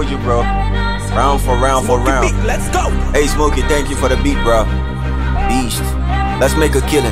told you, bro. Round for round for round. Let's go. Hey, Smokey, thank you for the beat, bro. Beast. Let's make a killing.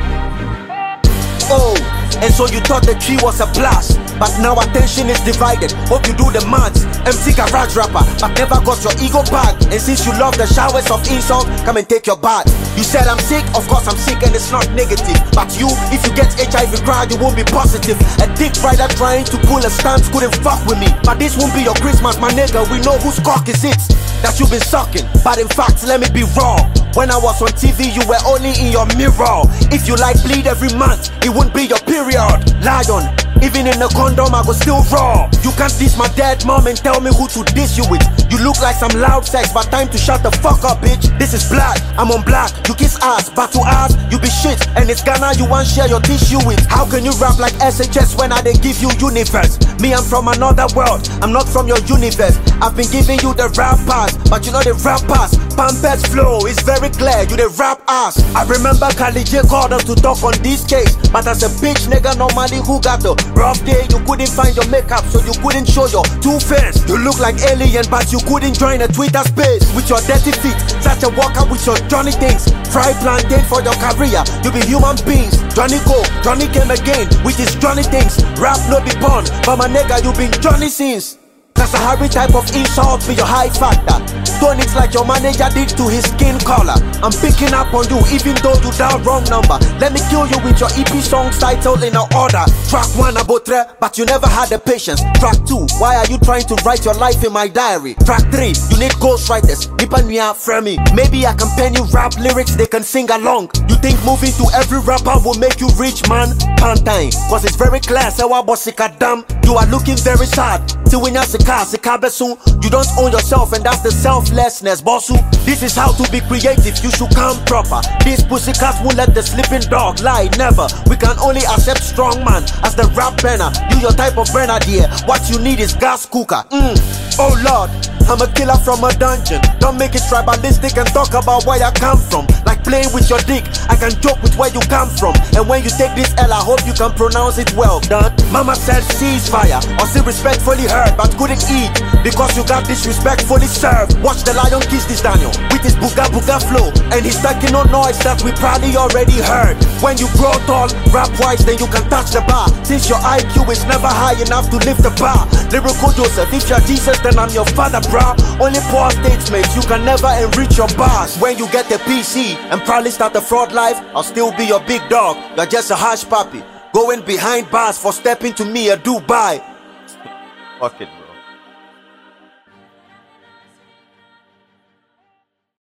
Oh, and so you thought the tree was a blast, but now attention is divided. Hope you do the maths. MC garage rapper, but never got your ego back. And since you love the showers of insult, come and take your bath. You said I'm sick, of course I'm sick and it's not negative. But you, if you get HIV crowd, you won't be positive. A dick rider trying to pull a stance couldn't fuck with me. But this won't be your Christmas, my nigga. We know whose cock is it that you've been sucking. But in fact, let me be raw. When I was on TV, you were only in your mirror. If you like bleed every month, it wouldn't be your period. Lion, even in the condom, I go still raw. You can't diss my dead mom and tell me who to diss you with. You look like some loud sex, but time to shut the fuck up, bitch. This is black, I'm on black. You kiss ass, but to ass, you be shit. And it's Ghana you want share your tissue with. How can you rap like SHS when I didn't give you universe? Me, I'm from another world, I'm not from your universe. I've been giving you the rap pass, but you know the rap pass. Pampers flow, it's very clear, you the rap ass. I remember Kali J called us to talk on this case, but as a bitch nigga normally who got the rough day, you couldn't find your makeup, so you couldn't show your two face. You look like alien, but you couldn't join a Twitter space with your dirty feet. Such a walker with your Johnny things. Fry plantain for your career, you be human beings. Johnny go, Johnny came again with his Johnny things. Rap no be born, but my nigga you been Johnny since. That's a Harry type of insult for your high factor. Don't it like your manager did to his skin color. I'm picking up on you even though you dial wrong number. Let me kill you with your EP songs title in an order. Track 1 Abotre, but you never had the patience. Track 2, why are you trying to write your life in my diary? Track 3, you need ghostwriters. Nipa Fremi. Maybe I can pen you rap lyrics, they can sing along. You think moving to every rapper will make you rich, man? Pantine, cause it's very clear, so damn. You are looking very sad. You don't own yourself and that's the selflessness, bossu. This is how to be creative, you should come proper. These pussycats won't let the sleeping dog lie, never. We can only accept strong man as the rap banner. You your type of grenadier, what you need is gas cooker. Oh Lord, I'm a killer from a dungeon. Don't make it tribalistic and talk about where I come from. Like playing with your dick, I can joke with where you come from. And when you take this L, I hope you can pronounce it well done. Mama said ceasefire, or still respectfully heard, but couldn't eat because you got disrespectfully served. Watch the lion kiss this Daniel with his booga booga flow, and he's taking no noise that we probably already heard. When you grow tall, rap wise, then you can touch the bar. Since your IQ is never high enough to lift the bar. Lyrical Joseph, if you're Jesus, then I'm your father, bro. Only poor statements, you can never enrich your bars. When you get the PC and probably start a fraud life, I'll still be your big dog. You're just a hush puppy, going behind bars for stepping to me a Dubai. Fuck it, bro.